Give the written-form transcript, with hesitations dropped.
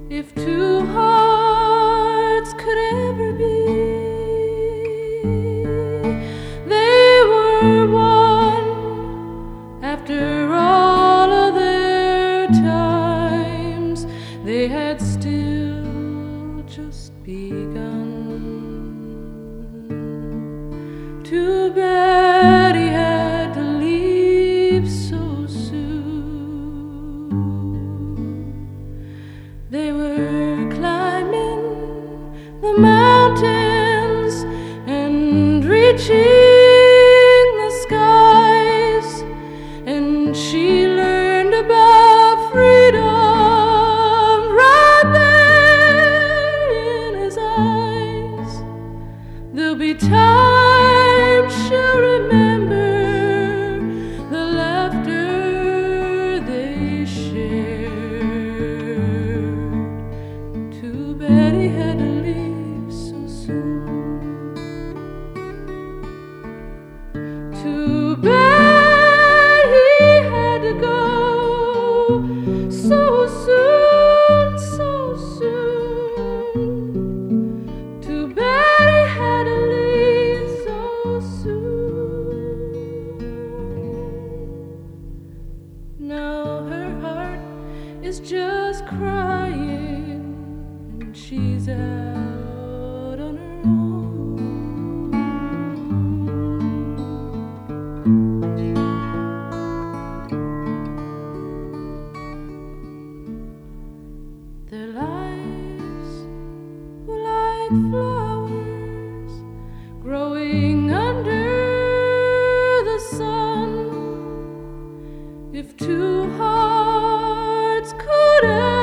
If two hearts could ever be, they were one. After all of their times, they had still just begun. Too bad he had to leave so soon. They were climbing the mountains and reaching the skies, and she learned about freedom right there in his eyes. There'll be times she'll remember the laughter they shared. Too bad he had to leave so soon. Too bad he had to go so soon, so soon. Too bad he had to leave so soon. Now her heart is just crying, and she's out on her own. Their lives were like flowers growing under the sun. If two hearts could